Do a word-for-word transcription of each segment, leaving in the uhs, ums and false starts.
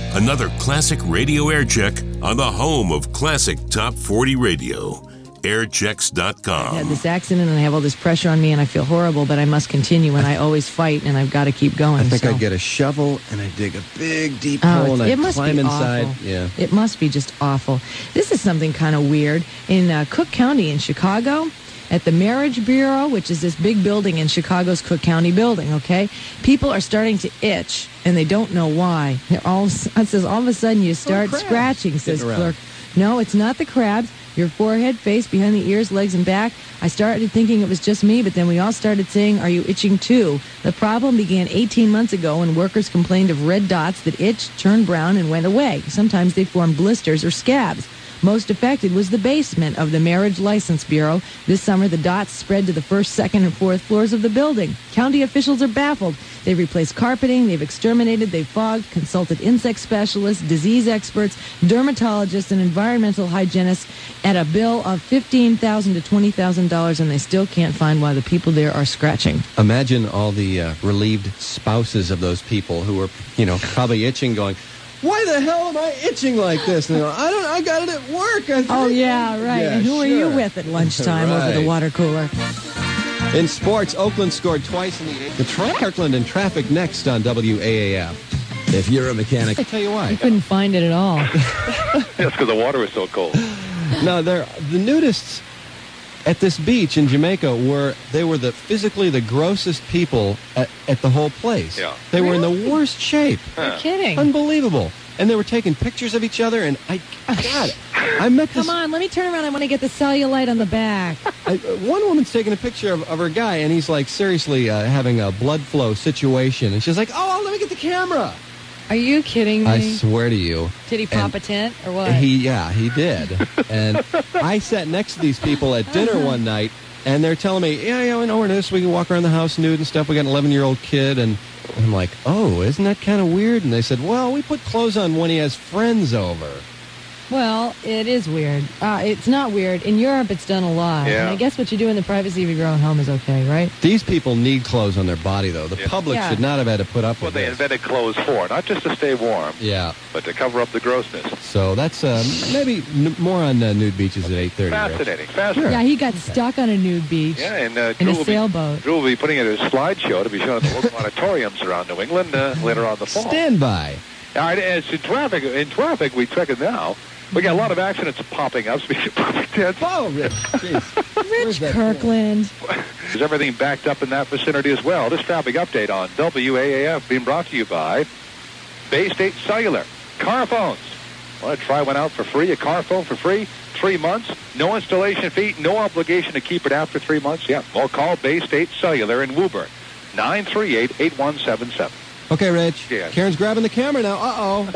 Another classic radio air check on the home of classic Top forty radio. air checks dot com. I had this accident and I have all this pressure on me and I feel horrible, but I must continue and I always fight and I've got to keep going. I think so. I'd get a shovel and I'd dig a big, deep Oh, hole and it I'd must climb be inside. awful. Yeah. It must be just awful. This is something kind of weird. In uh, Cook County in Chicago, at the Marriage Bureau, which is this big building in Chicago's Cook County building, okay? People are starting to itch, and they don't know why. They're all, it says all of a sudden you start scratching, says clerk. No, it's not the crabs. Your forehead, face, behind the ears, legs, and back. I started thinking it was just me, but then we all started saying, are you itching too? The problem began eighteen months ago when workers complained of red dots that itched, turned brown, and went away. Sometimes they formed blisters or scabs. Most affected was the basement of the Marriage License Bureau. This summer, the dots spread to the first, second, and fourth floors of the building. County officials are baffled. They've replaced carpeting, they've exterminated, they've fogged, consulted insect specialists, disease experts, dermatologists, and environmental hygienists at a bill of fifteen thousand dollars to twenty thousand dollars, and they still can't find why the people there are scratching. Imagine all the uh, relieved spouses of those people who were, you know, probably itching, going, why the hell am I itching like this? And they're like, I don't. I got it at work. I oh yeah, right. Yeah, and who sure. are you with at lunchtime right. over the water cooler? In sports, Oakland scored twice in the eighth. The tra- Kirkland and traffic next on W A A F. If you're a mechanic, I tell you why. I couldn't find it at all. That's because the water was so cold. No, they're the nudists at this beach in Jamaica were they were the physically the grossest people at, at the whole place. Yeah. They were in Really? the worst shape. You're kidding. Unbelievable. And they were taking pictures of each other, and I, God, I met this. Come on, let me turn around. I want to get the cellulite on the back. I, one woman's taking a picture of, of her guy, and he's like seriously uh, having a blood flow situation, and she's like, "Oh, let me get the camera." Are you kidding me? I swear to you. Did he pop And a tent or what? He, yeah, he did. And I sat next to these people at dinner one night, and they're telling me, "Yeah, yeah, we know we're this. We can walk around the house nude and stuff. We got an eleven-year-old kid," and I'm like, "Oh, isn't that kind of weird?" And they said, "Well, we put clothes on when he has friends over." Well, it is weird. Uh, it's not weird. In Europe, it's done a lot. Yeah. And I guess what you do in the privacy of your own home is okay, right? These people need clothes on their body, though. The Yeah. public Yeah. should not have had to put up Well, with they this. invented clothes for, not just to stay warm, Yeah. but to cover up the grossness. So that's uh, maybe n- more on uh, nude beaches at eight thirty. Fascinating, fascinating. Yeah, he got stuck on a nude beach Yeah, and uh, in Drew a will be- sailboat. Drew will be putting it as a slideshow to be shown at the local auditoriums around New England uh, later on in the fall. Stand by. All right, as in traffic, in traffic, we check it now. We got a lot of accidents popping up. Speaking of popping tents. Oh, Rich. Jeez. Rich Kirkland. Is everything backed up in that vicinity as well? This traffic update on W A A F being brought to you by Bay State Cellular. Car phones. Want to try one out for free? A car phone for free? Three months? No installation fee? No obligation to keep it after three months? Yeah. Well, call Bay State Cellular in Woburn. nine three eight, eight one seven seven. Okay, Rich. Yeah. Karen's grabbing the camera now. Uh-oh.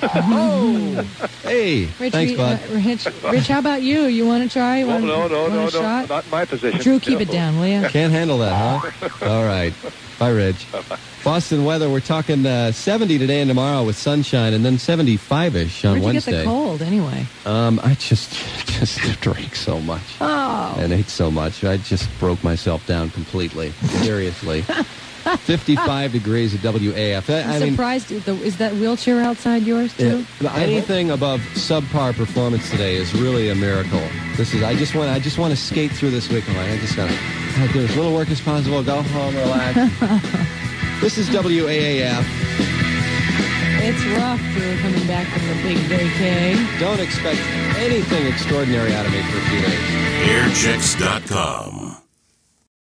Oh. Hey. Rich, Thanks, you- bud. uh, Rich, Rich, how about you? You want to try? You Well, want, no, no, want no, a no. shot? Not in my position. Drew, keep No. it down, will you? Can't handle that, huh? All right. Bye, Rich. Boston weather, we're talking uh, seventy today and tomorrow with sunshine, and then seventy-five-ish on Where'd you Wednesday. get the cold, anyway? Um, I just just drank so much Oh. and ate so much. I just broke myself down completely. Seriously. fifty-five degrees at W A F. I I'm mean, surprised. Is, the, is that wheelchair outside yours, too? Yeah, anything above subpar performance today is really a miracle. This is. I just want. I just want to skate through this week. I'm like, I just gotta do as little work as possible. Go home, relax. This is W A A F. It's rough, Drew, coming back from the big vacay. Don't expect anything extraordinary out of me for a few days. air checks dot com.